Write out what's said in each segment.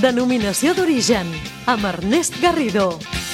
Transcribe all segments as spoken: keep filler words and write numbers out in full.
Denominació d'origen, amb Ernest Garrido.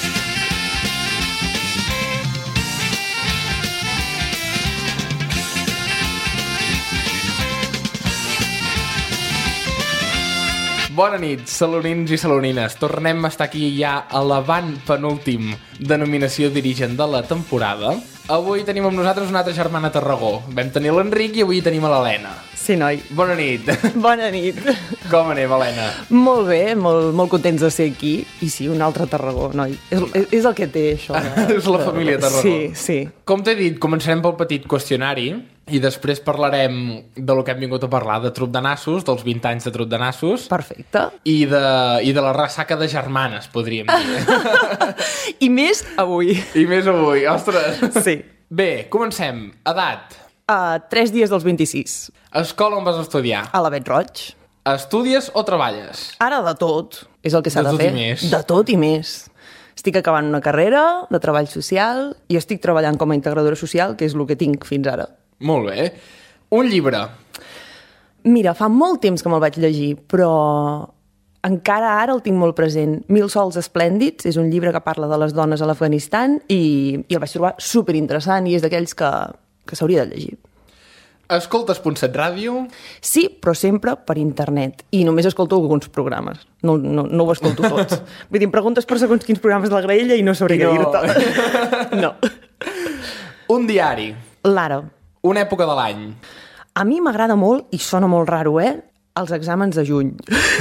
Bona nit, salonins i salonines. Tornem a estar aquí ja a l'avant penúltim denominació d'origen de la temporada. Avui tenim amb nosaltres una altra germana Tarragó. Vam tenir l'Enric i avui tenim a l'Helena. Sí, noi. Bona nit. Bona nit. Com anem, Helena? Molt bé, molt, molt contents de ser aquí. I sí, un altre Tarragó, noi. És, és el que té, això. Eh? És la família Tarragó. Sí, sí. Com t'he dit, començarem pel petit qüestionari i després parlarem de lo que hem vingut a parlar, de Trup de Nassos, dels vint anys de Trup de Nassos. Perfecte. I de, i de la ressaca de germanes, podríem dir. I més avui. I més avui, ostres. Sí. Bé, comencem. Edat. Uh, tres dies dels vint-i-sis. Escola on vas estudiar? A la Bet Roig. Estudies o treballes? Ara de tot. És el que s'ha De de, tot fer. i més. De tot i més. Estic acabant una carrera de treball social i estic treballant com a integradora social, que és el que tinc fins ara. Molt bé. Un llibre. Mira, fa molt temps que me'l vaig llegir, però encara ara el tinc molt present. Mil sols esplèndids és un llibre que parla de les dones a l'Afganistan i, i el vaig trobar superinteressant i és d'aquells que, que s'hauria de llegir. Escoltes Puntset Ràdio? Sí, però sempre per internet. I només escolto alguns programes. No, no, no ho escolto tots. Vull dir, em preguntes per segons quins programes de la Graella i no sabré I què no. dir-te. No. Un diari. L'Ara. Una època de l'any. A mi m'agrada molt, i sona molt raro, eh? Els exàmens de juny.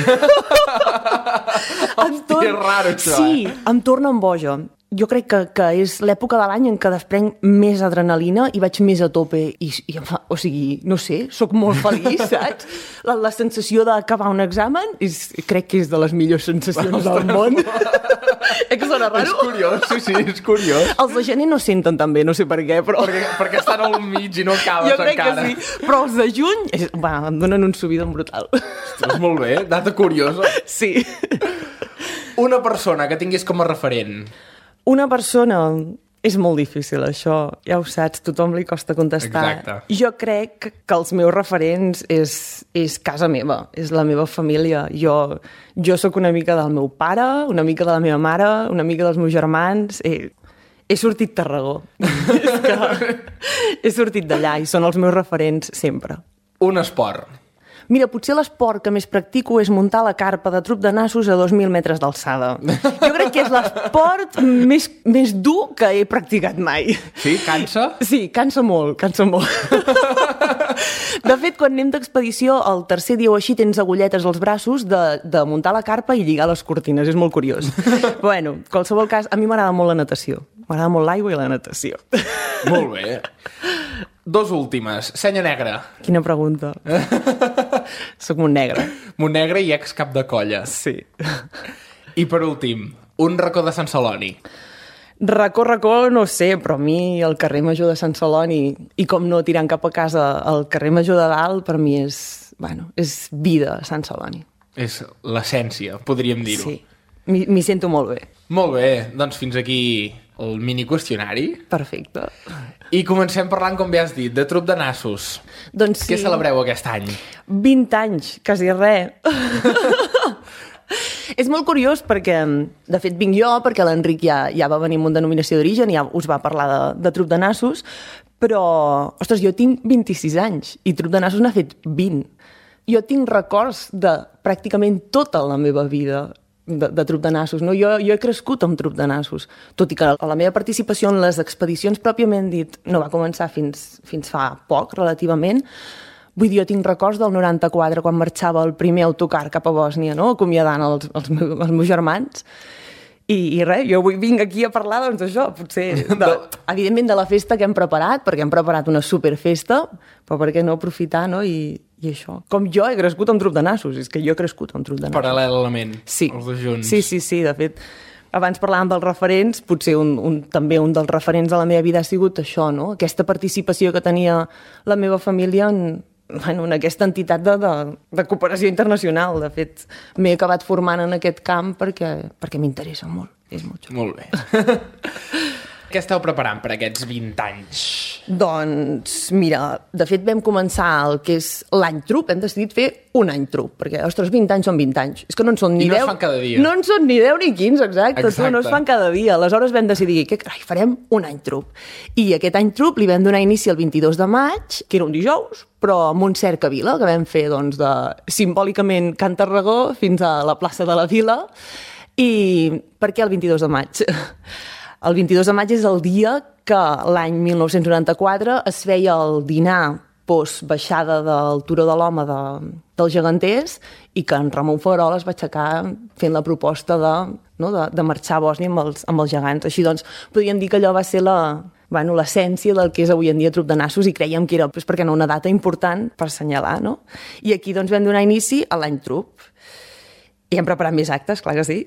Hòstia, és raro, això, sí, eh? em torna en boja. Jo crec que, que és l'època de l'any en què desprenc més adrenalina i vaig més a tope. I, i em fa, o sigui, no sé, sóc molt feliç, saps? La, la sensació d'acabar un examen és, crec que és de les millors sensacions del món. Eh que sona raro? És curiós, sí, sí, és curiós. Els de gener no senten tan bé, no sé per què, però... Perquè, perquè estan al mig i no acabes jo crec encara. que sí, però els de juny és, va, em donen un subidon brutal. Ostres, molt bé, data curiosa. Sí. Una persona que tinguis com a referent. Una persona... És molt difícil, això. Ja ho saps, tothom li costa contestar. Exacte. Jo crec que els meus referents és, és casa meva, és la meva família. Jo, jo sóc una mica del meu pare, una mica de la meva mare, una mica dels meus germans. He, he sortit Tarragó. És que he sortit d'allà i són els meus referents sempre. Un esport. Mira, potser l'esport que més practico és muntar la carpa de Trup de Nassos a dos mil metres d'alçada. Jo crec que és l'esport més, més dur que he practicat mai. Sí? Cansa? Sí, cansa molt, cansa molt. De fet, quan anem d'expedició, el tercer dia o així tens agulletes als braços de, de muntar la carpa i lligar les cortines. És molt curiós. Bueno, en qualsevol cas, a mi m'agrada molt la natació. M'agrada molt l'aigua i la natació. Molt bé. Dos últimes. Senya negra. Quina pregunta. Soc un negre. Montnegre i ex-cap de colla. Sí. I per últim, un racó de Sant Celoni. Racó, racó, no sé, però a mi el carrer Major de Sant Celoni i com no tirant cap a casa el carrer Major de dalt, per mi és, bueno, és vida, Sant Celoni. És l'essència, podríem dir-ho. Sí, m'hi sento molt bé. Molt bé, doncs fins aquí el mini qüestionari. Perfecte. I comencem parlant, com bé has dit, de Trup de Nassos. Doncs sí. Què celebreu aquest any? vint anys, quasi res. És molt curiós perquè, de fet, vinc jo, perquè l'Enric ja, ja va venir amb una denominació d'origen i ja us va parlar de, de Trup de Nassos, però, ostres, jo tinc vint-i-sis anys i Trup de Nassos n'ha fet vint. Jo tinc records de pràcticament tota la meva vida de, de Trup de Nassos, no? Jo, jo he crescut amb Trup de Nassos, tot i que la meva participació en les expedicions pròpiament dit no va començar fins, fins fa poc, relativament. Vull dir, jo tinc records del noranta-quatre, quan marxava el primer autocar cap a Bòsnia, no? Acomiadant els, els, meus, els meus germans. I, I res, jo avui vinc aquí a parlar, doncs, d'això, potser, de, evidentment, de la festa que hem preparat, perquè hem preparat una superfesta, però per què no aprofitar, no? I, i això. Com jo he crescut amb Trup de Nassos, és que jo he crescut amb Trup de Nassos. Paral·lelament, sí. Els dos junts. Sí, sí, sí, de fet, abans parlàvem dels referents, potser un, un, també un dels referents de la meva vida ha sigut això, no? Aquesta participació que tenia la meva família en, bueno, en aquesta entitat de, de, de cooperació internacional. De fet, m'he acabat formant en aquest camp perquè, perquè m'interessa molt. És molt xulo. Molt bé. Què esteu preparant per aquests vint anys? Doncs, mira, de fet vam començar el que és l'any trup, hem decidit fer un any trup, perquè, ostres, vint anys són vint anys. És que no en són ni I no deu... es fan cada dia. No en són ni deu ni quinze, exacte. Exacte. Tu, no es fan cada dia. Aleshores vam decidir que, carai, farem un any trup. I aquest any trup li vam donar inici el vint-i-dos de maig, que era un dijous, però amb un cercavila, que vam fer, doncs, de, simbòlicament Can Tarragó fins a la plaça de la Vila. I per què el vint-i-dos de maig? El vint-i-dos de maig és el dia que l'any mil nou-cents noranta-quatre es feia el dinar post-baixada del Turó de l'Home de, dels Geganters i que en Ramon Figuerola es va aixecar fent la proposta de, no, de, de marxar a Bòsnia amb els, amb els gegants. Així doncs, podríem dir que allò va ser la, bueno, l'essència del que és avui en dia Trup de Nassos i creiem que era, doncs, perquè no, una data important per assenyalar, no? I aquí doncs, vam donar inici a l'any Trup. I hem preparat més actes, clar que sí.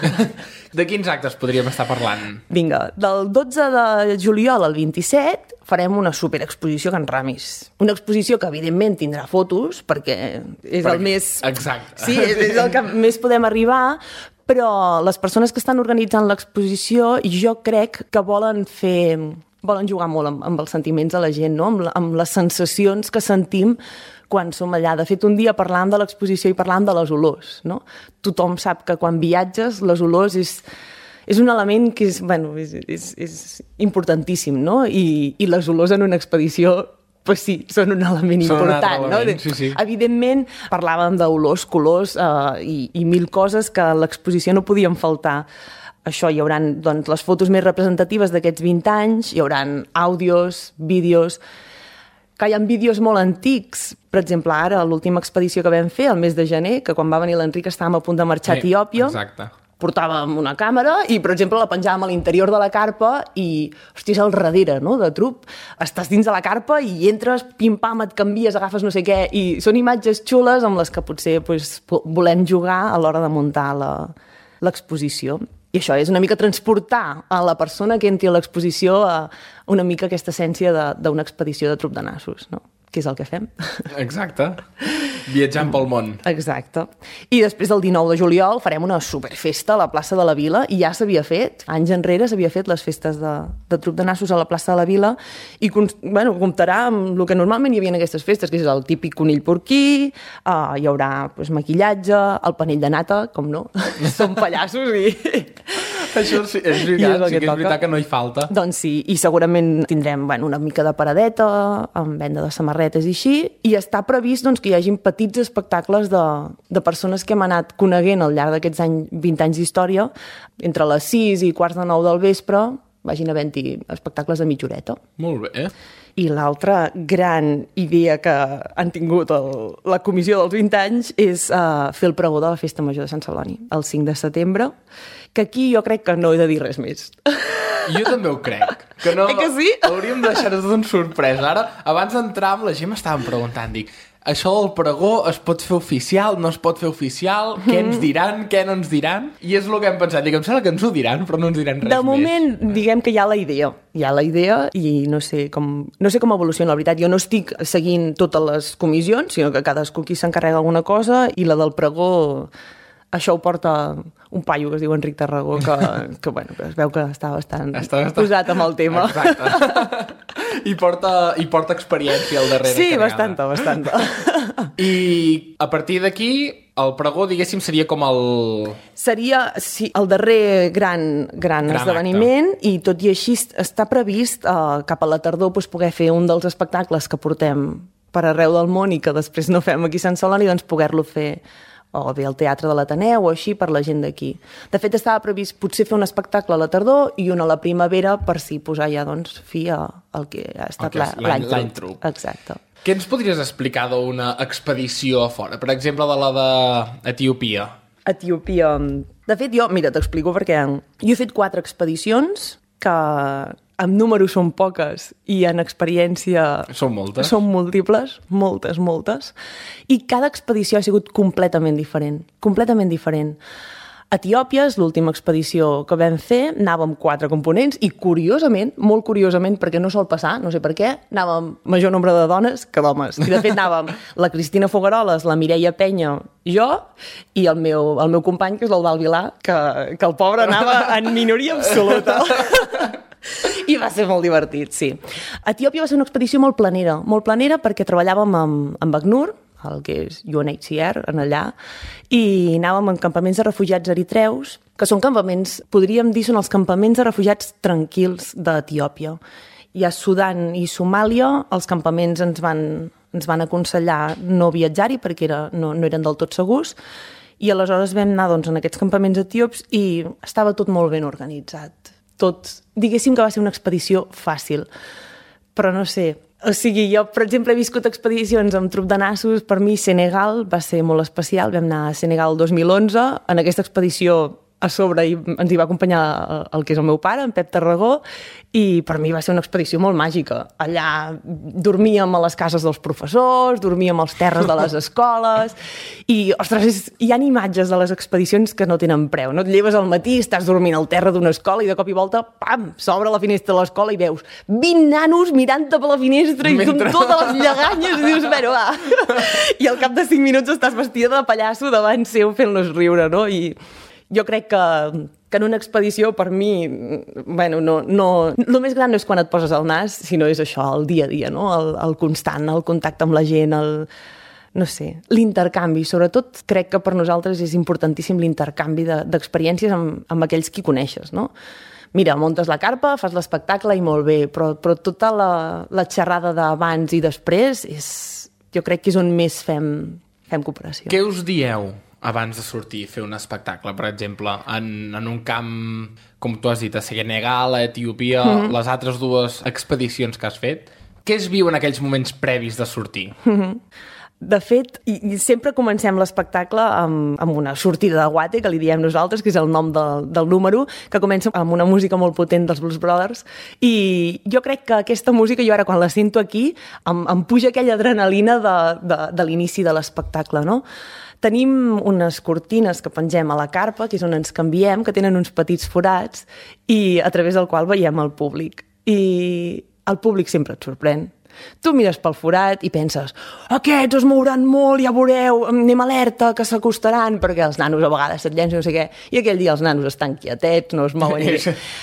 De quins actes podríem estar parlant? Vinga, del dotze de juliol al vint-i-set farem una superexposició Can Ramis. Una exposició que, evidentment, tindrà fotos, perquè és perquè, el més... Exacte. Sí, és, és el que més podem arribar, però les persones que estan organitzant l'exposició jo crec que volen fer... volen jugar molt amb, amb els sentiments de la gent, no? amb, amb les sensacions que sentim quan som allà. De fet, un dia parlàvem de l'exposició i parlàvem de les olors. No? Tothom sap que quan viatges, les olors és, és un element que és, bueno, és, és, és importantíssim, no? I, i les olors en una expedició, pues sí, són un element són important. un element, no? sí, sí. Evidentment, parlàvem d'olors, colors eh, i, i mil coses que a l'exposició no podien faltar. Això, hi haurà doncs, les fotos més representatives d'aquests vint anys, hi haurà àudios, vídeos, que hi ha vídeos molt antics. Per exemple, ara, l'última expedició que vam fer, el mes de gener, que quan va venir l'Enric estàvem a punt de marxar a Etiòpia, exacte. Portàvem una càmera i, per exemple, la penjàvem a l'interior de la carpa i, hòstia, és al darrere, no?, de Trup. Estàs dins de la carpa i entres, pim-pam, et canvies, agafes no sé què, i són imatges xules amb les que potser pues, volem jugar a l'hora de muntar la, l'exposició. I això és una mica transportar a la persona que entri a l'exposició a una mica aquesta essència d'una expedició de Trup de Nassos, no? Que és el que fem. Exacte. Viatjant pel món. Exacte. I després del dinou de juliol farem una superfesta a la plaça de la Vila i ja s'havia fet. Anys enrere s'havia fet les festes de, de Trup de Nassos a la plaça de la Vila i bueno, comptarà amb el que normalment hi havia en aquestes festes, que és el típic conill porquí, uh, hi haurà pues, maquillatge, el panell de nata, com no, són pallassos i... Això sí, és veritat, sí que és veritat que no hi falta. Doncs sí, i segurament tindrem bueno, una mica de paradeta, amb venda de samarretes i així, i està previst doncs, que hi hagin petits espectacles de, de persones que hem anat coneguent al llarg d'aquests any, vint anys d'història, entre les sis i quarts de nou del vespre, vagin havent-hi espectacles de mitja horeta. Molt bé. I l'altra gran idea que han tingut el, la comissió dels vint anys és uh, fer el pregó de la Festa Major de Sant Celoni, el cinc de setembre, que aquí jo crec que no he de dir res més. Jo també ho crec. Que no, eh que sí? Hauríem de deixar-ho tot en sorpresa. Ara, abans d'entrar amb la gent m'estaven preguntant, dic, això del pregó es pot fer oficial, no es pot fer oficial, què ens diran, què no ens diran? I és el que hem pensat, dic, em sembla que ens ho diran, però no ens diran res de moment, més. Diguem que hi ha la idea, hi ha la idea i no sé com, no sé com evoluciona, la veritat. Jo no estic seguint totes les comissions, sinó que cadascú qui s'encarrega alguna cosa i la del pregó... Això ho porta un paio que es diu Enric Tarragó, que, que, bueno, que es veu que està bastant està, està... posat amb el tema. Exacte. I porta, I porta experiència al darrere. Sí, carregada. bastanta, bastanta. I a partir d'aquí, el pregó, diguéssim, seria com el... Seria sí, el darrer gran, gran, gran esdeveniment acte. I tot i així està previst eh, cap a la tardor doncs, poder fer un dels espectacles que portem per arreu del món i que després no fem aquí a Sant Celoni, doncs poder-lo fer o bé al Teatre de l'Ateneu o així per la gent d'aquí. De fet, estava previst potser fer un espectacle a la tardor i un a la primavera per si posar ja doncs, fi al que ha estat okay, l'any Trup. Trup. Exacte. Què ens podries explicar d'una expedició a fora? Per exemple, de la d'Etiòpia. Etiòpia... De fet, jo, mira, t'explico perquè jo he fet quatre expedicions que amb números són poques i en experiència... Són moltes. Són múltiples, moltes, moltes. I cada expedició ha sigut completament diferent, completament diferent. Etiòpia és l'última expedició que vam fer, anàvem quatre components i curiosament, molt curiosament, perquè no sol passar, no sé per què, anàvem major nombre de dones que d'homes. I de fet anàvem la Cristina Fogaroles, la Mireia Penya, jo i el meu, el meu company, que és l'Eudald Vilà, que, que el pobre anava en minoria absoluta. I va ser molt divertit, sí. Etiòpia va ser una expedició molt planera, molt planera perquè treballàvem amb, amb ACNUR, el que és U N H C R, en allà, i anàvem en campaments de refugiats eritreus, que són campaments, podríem dir, són els campaments de refugiats tranquils d'Etiòpia. I a Sudan i Somàlia els campaments ens van, ens van aconsellar no viatjar-hi perquè era, no, no eren del tot segurs, i aleshores vam anar doncs, en aquests campaments etíops i estava tot molt ben organitzat. Tot, diguéssim que va ser una expedició fàcil, però no sé. O sigui, jo, per exemple, he viscut expedicions amb trup de nassos. Per mi, Senegal va ser molt especial. Vam anar a Senegal el dos mil onze. En aquesta expedició, a sobre, ens hi va acompanyar el que és el meu pare, en Pep Tarragó, i per mi va ser una expedició molt màgica. Allà dormíem a les cases dels professors, dormíem als terres de les escoles, i, ostres, hi ha imatges de les expedicions que no tenen preu. No et lleves al matí, estàs dormint al terra d'una escola i de cop i volta, pam, s'obre la finestra de l'escola i veus vint nanos mirant-te per la finestra i Mentre... amb totes les lleganyes i dius, bueno, va. I al cap de cinc minuts estàs vestida de pallasso davant seu fent-los riure, no? I jo crec que, que en una expedició, per mi, bueno, no, no, el més gran no és quan et poses al nas, sinó és això, el dia a dia, no? el, el constant, el contacte amb la gent, el, no sé, l'intercanvi. Sobretot crec que per nosaltres és importantíssim l'intercanvi de, d'experiències amb, amb aquells qui coneixes, no? Mira, muntes la carpa, fas l'espectacle i molt bé, però, però tota la, la xerrada d'abans i després és, jo crec que és on més fem, fem cooperació. Què us dieu abans de sortir a fer un espectacle, per exemple, en, en un camp, com tu has dit, a Senegal, a Etiòpia, mm-hmm. les altres dues expedicions que has fet? Què es viu en aquells moments previs de sortir? Mm-hmm. De fet, i, i sempre comencem l'espectacle amb, amb una sortida de guate, que li diem nosaltres, que és el nom del, del número, que comença amb una música molt potent dels Blues Brothers, i jo crec que aquesta música, jo ara quan la sento aquí, em, em puja aquella adrenalina de, de, de l'inici de l'espectacle, no? Tenim unes cortines que pengem a la carpa, que és on ens canviem, que tenen uns petits forats, i a través del qual veiem el públic. I el públic sempre et sorprèn. Tu mires pel forat i penses, aquests es mouran molt, ja veureu, anem alerta, que s'acostaran, perquè els nanos a vegades se't llencen, no sé què, i aquell dia els nanos estan quietets, no es mouen ni...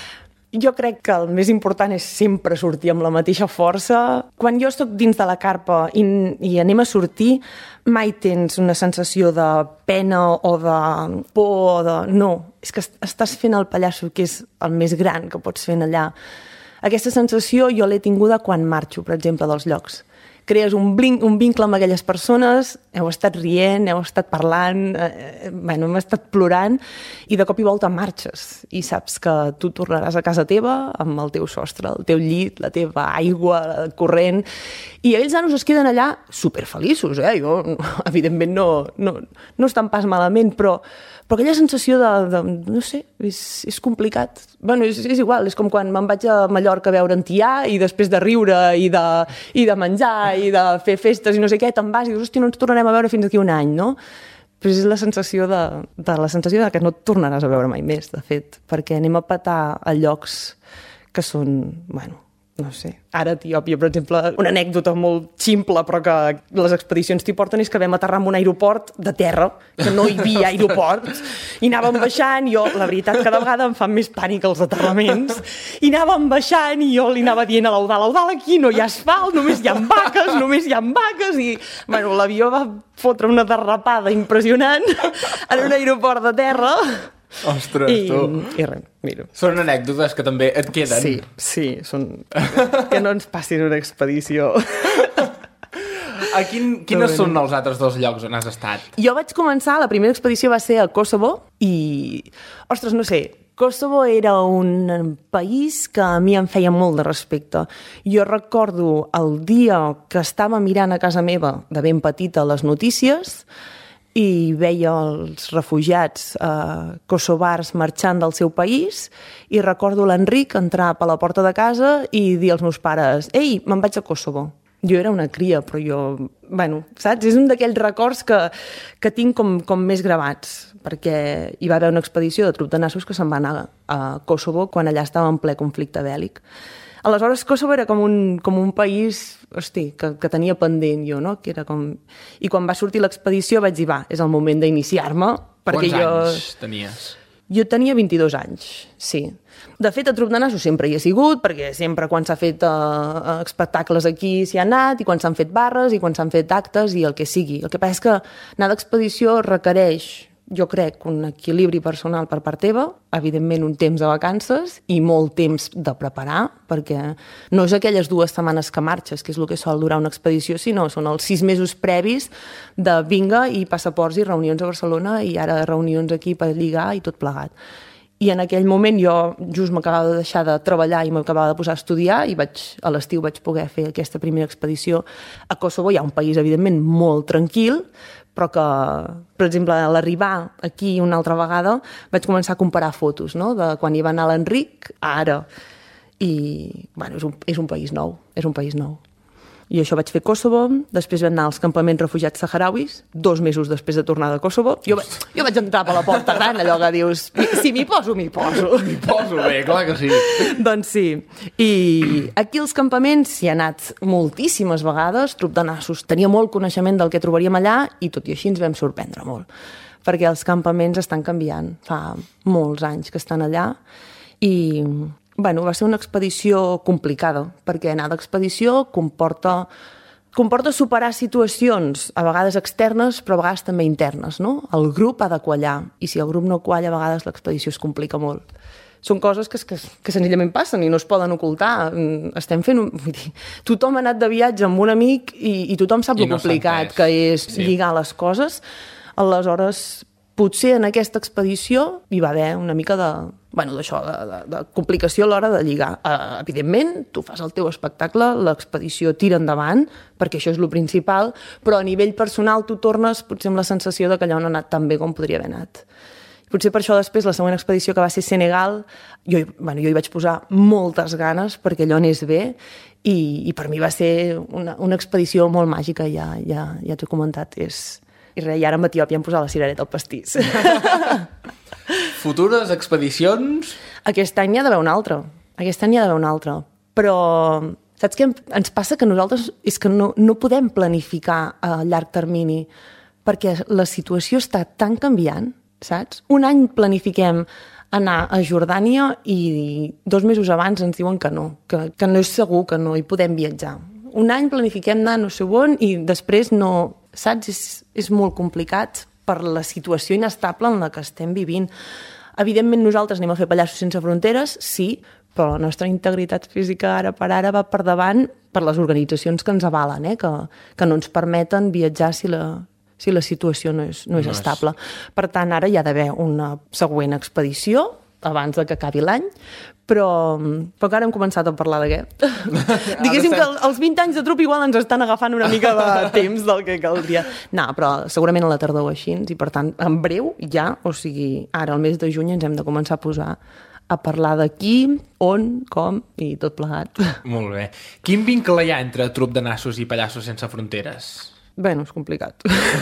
Jo crec que el més important és sempre sortir amb la mateixa força. Quan jo estic dins de la carpa i, i anem a sortir, mai tens una sensació de pena o de por o de... No, és que estàs fent el pallasso, que és el més gran que pots fer allà. Aquesta sensació jo l'he tinguda quan marxo, per exemple, dels llocs. Crees un, blin, un vincle amb aquelles persones, heu estat rient, heu estat parlant, eh, bueno, hem estat plorant, i de cop i volta marxes i saps que tu tornaràs a casa teva amb el teu sostre, el teu llit, la teva aigua, el corrent, i ells nanos es queden allà superfeliços, eh? Jo, evidentment, no, no, no estan pas malament, però, però aquella sensació de, de no sé, és, és complicat. Bueno, és, és igual, és com quan me'n vaig a Mallorca a veure en Tià i després de riure i de, i de menjar i de fer festes i no sé què, te'n vas i dius, hòstia, no ens tornarem a veure fins d'aquí un any, no? Però és la sensació de, de la sensació de que no et tornaràs a veure mai més, de fet, perquè anem a petar a llocs que són, bueno, no sé, ara a Etiòpia, per exemple, una anècdota molt ximple, però que les expedicions t'hi porten, és que vam aterrar en un aeroport de terra, que no hi havia aeroports, i anàvem baixant, i jo, la veritat, cada vegada em fan més pànic els aterraments, i anàvem baixant, i jo li anava dient a l'Eudal, Eudal, aquí no hi ha asfalt, només hi ha vaques, només hi ha vaques, i, bueno, l'avió va fotre una derrapada impressionant en un aeroport de terra. Ostres, I, tu. I res, miro. Són anècdotes que també et queden. Sí, sí, són... que no ens passin una expedició. A quin, quines són els altres dos llocs on has estat? Jo vaig començar, la primera expedició va ser a Kosovo i, ostres, no sé, Kosovo era un país que a mi em feia molt de respecte. Jo recordo el dia que estava mirant a casa meva, de ben petita, les notícies, i veia els refugiats eh, kosovars marxant del seu país, i recordo l'Enric entrar per la porta de casa i dir als meus pares, ei, me'n vaig a Kosovo. Jo era una cria, però jo... Bueno, saps? És un d'aquells records que, que tinc com, com més gravats, perquè hi va haver una expedició de trup de nassos que se'n va anar a Kosovo quan allà estava en ple conflicte bèl·lic. Aleshores, Kosovo era com un, com un país, hosti, que, que tenia pendent jo, no? Que era com... I quan va sortir l'expedició vaig dir, va, és el moment d'iniciar-me. Quants jo... anys tenies? Jo tenia vint-i-dos anys, sí. De fet, a Trup de Nassos sempre hi he sigut, perquè sempre quan s'ha fet uh, espectacles aquí s'hi ha anat, i quan s'han fet barres, i quan s'han fet actes, i el que sigui. El que passa és que anar d'expedició requereix, jo crec, un equilibri personal per part teva, evidentment un temps de vacances i molt temps de preparar, perquè no és aquelles dues setmanes que marxes, que és el que sol durar una expedició, sinó són els sis mesos previs de vinga i passaports i reunions a Barcelona i ara reunions aquí per lligar i tot plegat. I en aquell moment jo just m'acabava de deixar de treballar i m'acabava de posar a estudiar i vaig, a l'estiu vaig poder fer aquesta primera expedició a Kosovo. Hi ha un país, evidentment, molt tranquil, però que, per exemple, a l'arribar aquí una altra vegada vaig començar a comparar fotos, no?, de quan hi va anar l'Enric a ara. I, bueno, és un, és un país nou, és un país nou. I això vaig fer Kosovo, després vam anar als campaments refugiats saharauis, dos mesos després de tornar de Kosovo. Jo, jo vaig entrar per la porta gran, allò que dius, si m'hi poso, m'hi poso. M'hi poso bé, clar que sí. Doncs sí. I aquí als campaments s'hi ha anat moltíssimes vegades, Trup de Nassos tenia molt coneixement del que trobaríem allà i tot i així ens vam sorprendre molt, perquè els campaments estan canviant, fa molts anys que estan allà i... Bueno, va ser una expedició complicada, perquè anar d'expedició comporta, comporta superar situacions, a vegades externes, però a vegades també internes, no? El grup ha de quallar, i si el grup no qualla, a vegades l'expedició es complica molt. Són coses que, que, que senzillament passen i no es poden ocultar. Estem fent... Un, vull dir, tothom ha anat de viatge amb un amic i, i tothom sap I el no complicat que és sí. lligar les coses. Aleshores, potser en aquesta expedició hi va haver una mica de... Bueno, d'això, de, de, de complicació a l'hora de lligar. Uh, evidentment, tu fas el teu espectacle, l'expedició tira endavant, perquè això és el principal, però a nivell personal tu tornes potser amb la sensació de que allò no ha anat tan bé com podria haver anat. Potser per això després, la següent expedició que va ser Senegal, jo, bueno, jo hi vaig posar moltes ganes perquè allò anés bé i, i per mi va ser una, una expedició molt màgica, ja, ja, ja t'ho he comentat. És... I res, i ara amb Etiòpia hem posat la cirereta al pastís. Futures expedicions? Aquest any n'hi ha d'haver una altra. Aquest any n'hi ha d'haver una altra. Però saps què ens passa? Que nosaltres és que no, no podem planificar a llarg termini perquè la situació està tan canviant, saps? Un any planifiquem anar a Jordània i dos mesos abans ens diuen que no, que, que no és segur, que no hi podem viatjar. Un any planifiquem anar no sé on i després no... Saps? És, és molt complicat per la situació inestable en la que estem vivint. Evidentment nosaltres anem a fer Pallassos sense fronteres, sí, però la nostra integritat física ara per ara va per davant per les organitzacions que ens avalen, eh? que, que no ens permeten viatjar si la, si la situació no és, no és no estable. És... Per tant, ara hi ha d'haver una següent expedició abans de que acabi l'any, però, però ara hem començat a parlar de què? Diguéssim que els vint anys de Trup igual ens estan agafant una mica de temps del que caldria. No, però segurament a la tardor així, i per tant, en breu ja, o sigui, ara al mes de juny ens hem de començar a posar a parlar d'aquí, on, com i tot plegat. Molt bé. Quin vincle hi ha entre Trup de Nassos i Pallassos sense fronteres? Bé, no és complicat.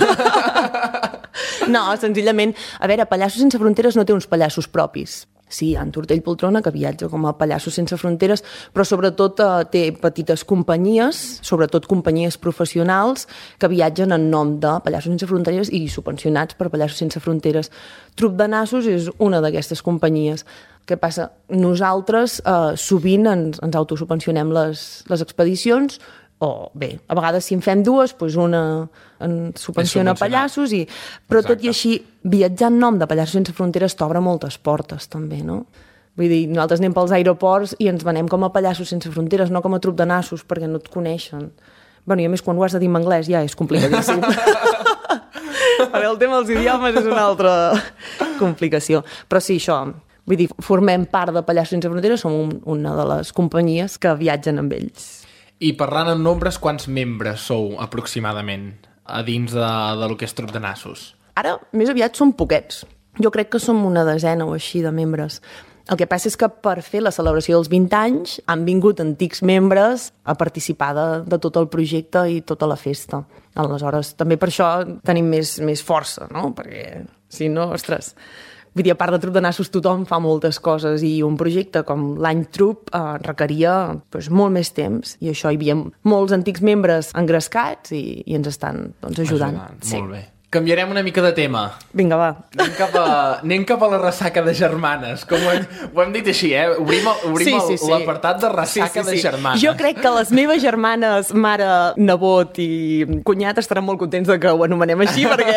No, senzillament, a veure, Pallassos sense fronteres no té uns pallassos propis. Sí, hi ha en Tortell Poltrona, que viatja com a Pallassos sense fronteres, però sobretot eh, té petites companyies, sobretot companyies professionals, que viatgen en nom de Pallassos sense fronteres i subvencionats per Pallassos sense fronteres. Trup de Nassos és una d'aquestes companyies. Què passa? Nosaltres eh, sovint ens, ens autosubvencionem les, les expedicions, o bé, a vegades si en fem dues, doncs una en subvenciona Pallassos, i... però Exacte. Tot i així, viatjar en nom de Pallassos sense fronteres t'obre moltes portes també, no? Vull dir, nosaltres anem pels aeroports i ens venem com a Pallassos sense fronteres, no com a Trup de Nassos, perquè no et coneixen. Bueno, i a més, quan ho has de dir en anglès ja és complicadíssim. Perquè el tema dels idiomes és una altra complicació. Però sí, això, vull dir, formem part de Pallassos sense fronteres, som un, una de les companyies que viatgen amb ells. I parlant en nombres, quants membres sou aproximadament a dins de, de lo que és Trup de Nassos? Ara, més aviat, som poquets. Jo crec que som una desena o així de membres. El que passa és que per fer la celebració dels vint anys han vingut antics membres a participar de, de tot el projecte i tota la festa. Aleshores, també per això tenim més, més força, no? Perquè, si no, ostres... Vull dir, a part de Trup de Nassos, tothom fa moltes coses i un projecte com l'any Trup eh, requeria doncs, molt més temps, i això hi havia molts antics membres engrescats i, i ens estan doncs, ajudant. ajudant. Sí. Molt bé. Canviarem una mica de tema. Vinga, va. Anem cap a, anem cap a la ressaca de germanes. Com ho hem, ho hem dit així, eh? Obrim, obrim Sí, sí, sí. l'apartat de ressaca Sí, sí, sí. de germanes. Jo crec que les meves germanes, mare, nebot i cunyat estaran molt contents de que ho anomenem així, perquè...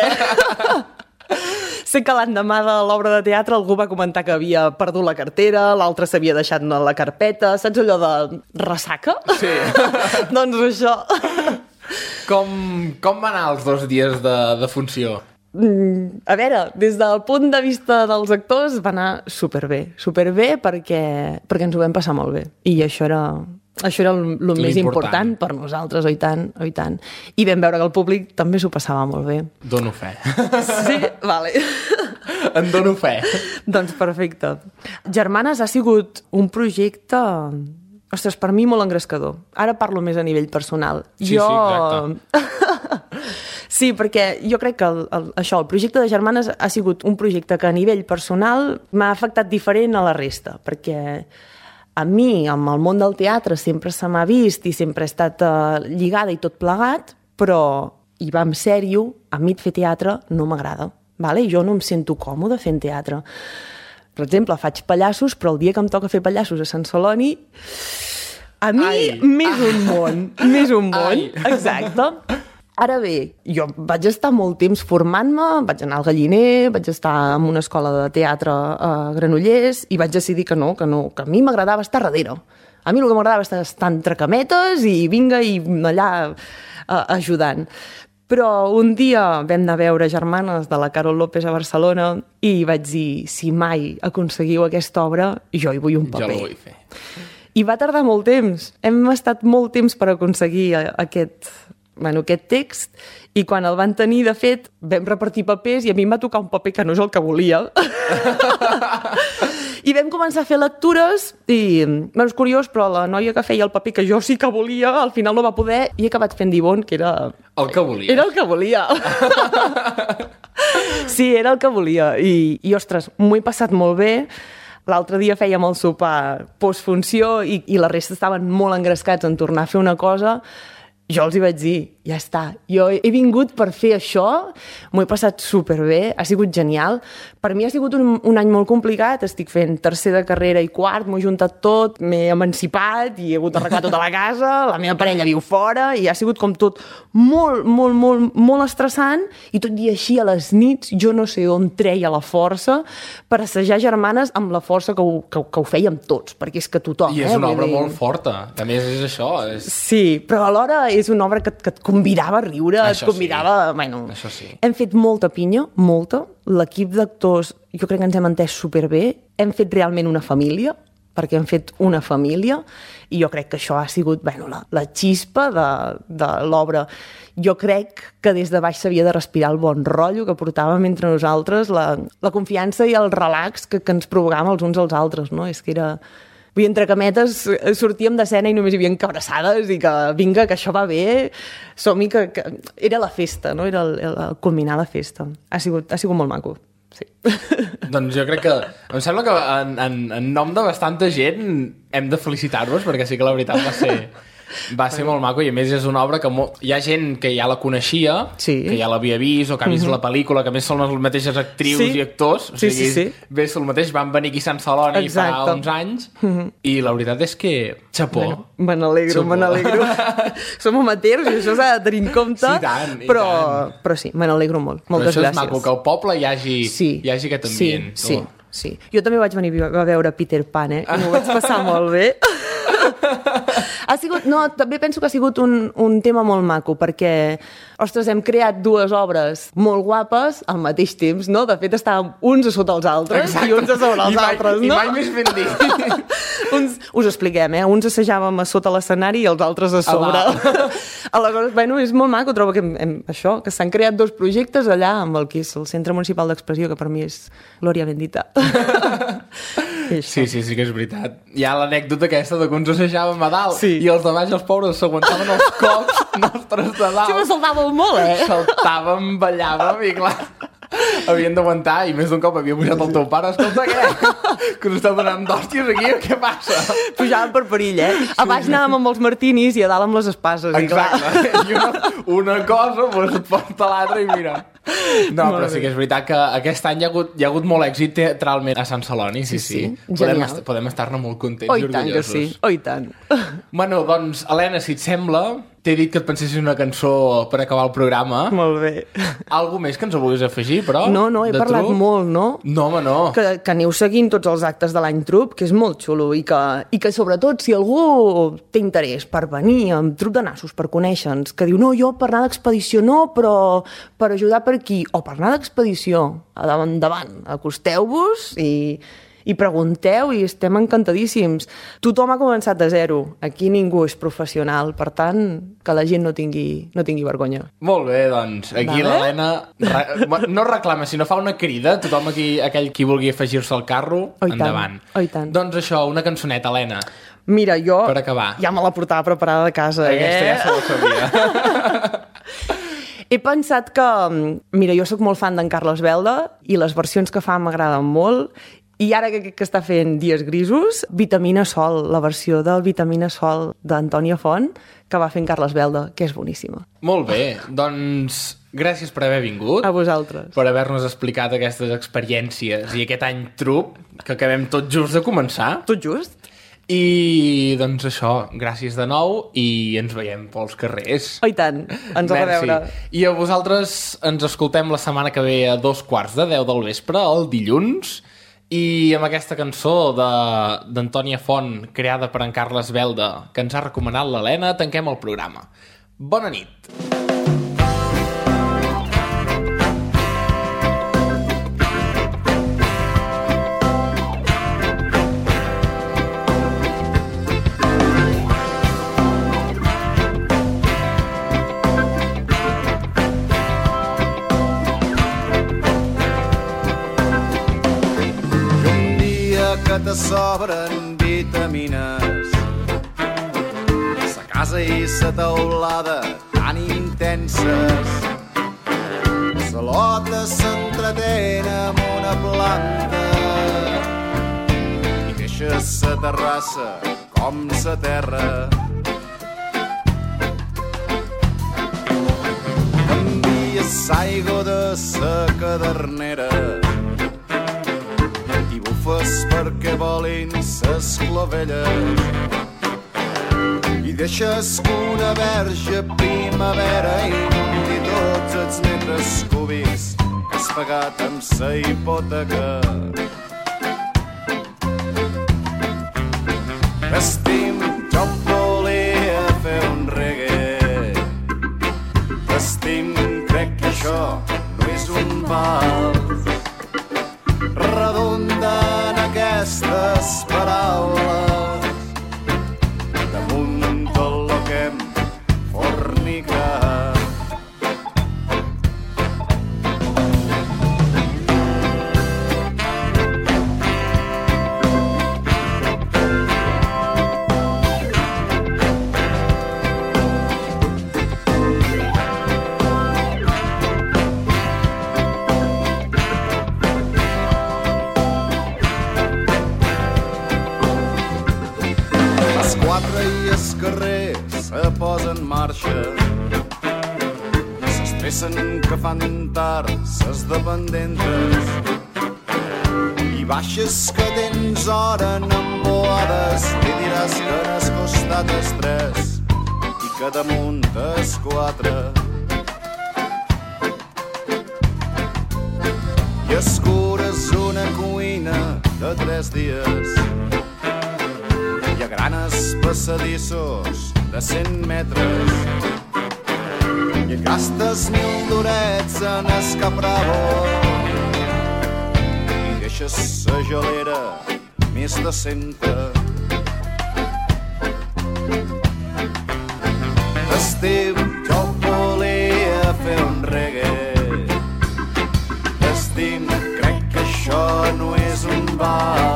Sé que l'endemà de l'obra de teatre algú va comentar que havia perdut la cartera, l'altre s'havia deixat a la carpeta, saps allò de ressaca? Sí. Doncs això... Com, com van anar els dos dies de, de funció? Mm, a veure, des del punt de vista dels actors va anar superbé, superbé perquè, perquè ens ho vam passar molt bé. I això era... Això era el, el més important per nosaltres, oi tant, oi tant. I vam veure que el públic també s'ho passava molt bé. Dono fe. Sí? Vale. En dono fe. Doncs perfecte. Germanes ha sigut un projecte, ostres, per mi molt engrescador. Ara parlo més a nivell personal. Sí, jo... sí, exacte. Sí, perquè jo crec que el, el, això, el projecte de Germanes ha sigut un projecte que a nivell personal m'ha afectat diferent a la resta, perquè a mi, amb el món del teatre, sempre se m'ha vist i sempre he estat uh, lligada i tot plegat, però, i va en sèrio, a mi fer teatre no m'agrada. Vale? Jo no em sento còmode fent teatre. Per exemple, faig pallassos, però el dia que em toca fer pallassos a Sant Celoni, a mi Ai. més un món, més un món, Ai. exacte. Ara bé, jo vaig estar molt temps formant-me, vaig anar al Galliner, vaig estar en una escola de teatre a Granollers i vaig decidir que no, que no, que a mi m'agradava estar darrere. A mi el que m'agradava estar estar entre cametes i vinga i allà uh, ajudant. Però un dia vam anar a veure Germanes de la Carol López a Barcelona i vaig dir, si mai aconseguiu aquesta obra, jo hi vull un paper. Jo la vull fer. I va tardar molt temps. Hem estat molt temps per aconseguir aquest... bueno, aquest text, i quan el van tenir, de fet, vam repartir papers i a mi em va tocar un paper que no és el que volia. I vam començar a fer lectures i, bueno, és curiós, però la noia que feia el paper que jo sí que volia, al final no va poder i he acabat fent d'Ivonne, que era... El que volia. Era el que volia. Sí, era el que volia. I, i ostres, m'ho he passat molt bé. L'altre dia fèiem el sopar postfunció i, i la resta estaven molt engrescats en tornar a fer una cosa. Jo els hi vaig dir, ja està, jo he vingut per fer això, m'ho he passat superbé, ha sigut genial. Per mi ha sigut un, un any molt complicat, estic fent tercer de carrera i quart, m'ho he juntat tot, m'he emancipat i he hagut d'arreglar tota la casa, la meva parella viu fora i ha sigut com tot molt, molt, molt, molt estressant i tot i així a les nits jo no sé on treia la força per assajar Germanes amb la força que ho, que, que ho fèiem tots, perquè és que tothom... I és eh, una obra dir... molt forta, a més és això. És... Sí, però alhora és una obra que, que et convidava a riure, Això et convidava... sí. Bueno, Això sí. Hem fet molta pinya, molta. L'equip d'actors, jo crec que ens hem entès superbé. Hem fet realment una família, perquè hem fet una família, i jo crec que això ha sigut bueno, la, la xispa de, de l'obra. Jo crec que des de baix s'havia de respirar el bon rotllo que portàvem entre nosaltres, la, la confiança i el relax que, que ens provocàvem els uns als altres, no? És que era... Vull dir, entre cametes sortíem d'escena i només hi havia cabraçades i que vinga, que això va bé, som-hi que, que... Era la festa, no? Era el, el, el culminar la festa. Ha sigut, ha sigut molt maco, sí. Doncs jo crec que... Em sembla que en, en, en nom de bastanta gent hem de felicitar-vos, perquè sí que la veritat va ser... Va ser molt maco i a més és una obra que mo... hi ha gent que ja la coneixia, sí. que ja l'havia vist o que ha vist mm-hmm. la pel·lícula, que a més són les mateixes actrius sí. i actors, o sí, sigui, sí, sí. bé, el mateix, van venir aquí a Sant Celoni Exacte. fa uns anys mm-hmm. i la veritat és que xapó. Bueno, me n'alegro, me n'alegro. Som amateurs i això s'ha de tenir en compte, sí, tant, però, tant. però sí, me n'alegro molt. Moltes però això gràcies. és maco, que al poble hi hagi, sí. hi hagi aquest ambient. Sí, sí, sí. Jo també vaig venir a veure Peter Pan, eh? I m'ho vaig passar molt bé. Ha sigut, no, també penso que ha sigut un, un tema molt maco, perquè, ostres, hem creat dues obres molt guapes al mateix temps, no? De fet, estàvem uns a sota els altres Exacte. I uns a sobre els I mai, altres, no? I mai més ben dit. uns, us expliquem, eh? Uns assajàvem a sota l'escenari i els altres a sobre. Aleshores, bueno, és molt maco, trobo que hem, hem, això, que s'han creat dos projectes allà amb el que és el Centre Municipal d'Expressió, que per mi és glòria bendita. Sí, sí, sí que és veritat. Hi ha l'anècdota aquesta de que uns assajàvem a dalt sí. i els de baix, els pobres, s'aguantaven els cops nostres de dalt. Sí, però saltàvem molt, eh? Saltàvem, ballàvem i clar, havien d'aguantar i més d'un cop havia pujat el teu pare. Escolta, què? Que us esteu donant d'hòsties aquí o què passa? Pujàvem per perill, eh? A baix anàvem amb els martinis i a dalt amb les espases. Exacte. I una, una cosa pues, et porta l'altra i mira... No, Molt però sí bé. que és veritat que aquest any hi ha hagut, hi ha hagut molt èxit teatralment a Sant Celoni, sí, sí. Sí, sí, Podem, genial. est podem estar-ne molt contents Oh, i i tant que orgullosos. sí, oh, i tant. Bueno, doncs, Helena, si et sembla, t'he dit que et pensessis una cançó per acabar el programa. Molt bé. Algo més que ens ho vulguis afegir, però? No, no, he de parlat trup? molt, no? No, home, no. Que, que aneu seguint tots els actes de l'any Trup, que és molt xulo, i que, i que sobretot si algú té interès per venir amb Trup de Nassos, per conèixer-nos, que diu, no, jo per anar d'expedició no, però per ajudar per aquí, o per anar d'expedició, endavant, acosteu-vos i, i pregunteu i estem encantadíssims. Tothom ha començat de zero, aquí ningú és professional, per tant, que la gent no tingui, no tingui vergonya. Molt bé, doncs, aquí Vale. l'Helena re- no reclama, sinó fa una crida, tothom aquí, aquell qui vulgui afegir-se al carro, Oh, i tant. endavant. Oh, i tant. Doncs això, una cançoneta, Helena. Mira, jo Per acabar. ja me la portava preparada de casa, Aquesta eh? ja se la sabia. He pensat que... Mira, jo sóc molt fan d'en Carles Belda i les versions que fa m'agraden molt. I ara que, que està fent Dies Grisos, Vitamina Sol, la versió del Vitamina Sol d'Antònia Font, que va fent Carles Belda, que és boníssima. Molt bé, doncs gràcies per haver vingut. A vosaltres. Per haver-nos explicat aquestes experiències i aquest any trup, que acabem tot just de començar. Tot just? I, doncs això, gràcies de nou i ens veiem pels carrers. Oh, i tant. Ens ha de Merci. veure. I a vosaltres ens escoltem la setmana que ve a dos quarts de deu del vespre, el dilluns, i amb aquesta cançó d'Antònia Font, creada per en Carles Belda, que ens ha recomanat l'Helena, tanquem el programa. Bona nit. Que te sobren vitamines, sa casa i sa teulada tan intenses, sa lota s'entretén amb una planta i deixes sa terrassa com sa terra. Envies aigua de sa cadernera bufes perquè volin ses clovelles i deixes que una verge primavera inundi tots els metres cúbics que has pagat amb sa hipoteca. T'estim, jo volia fer un reggae. T'estim, crec que això no és un vals. Redonden aquestes paraules damunt tot lo que hem fornicat. Se posa en marxa, s'estressen que fan tard ses dependentes i baixes que tens hora en emboades i diràs que n'has costat es tres i que damunt es quatre i escures una cuina de tres dies i a granes passadissos de cent metres i gastes mil durets en escapravo i deixes sa gelera més decenta. T'estim, jo volia fer un reggae. T'estim, crec que això no és un bar.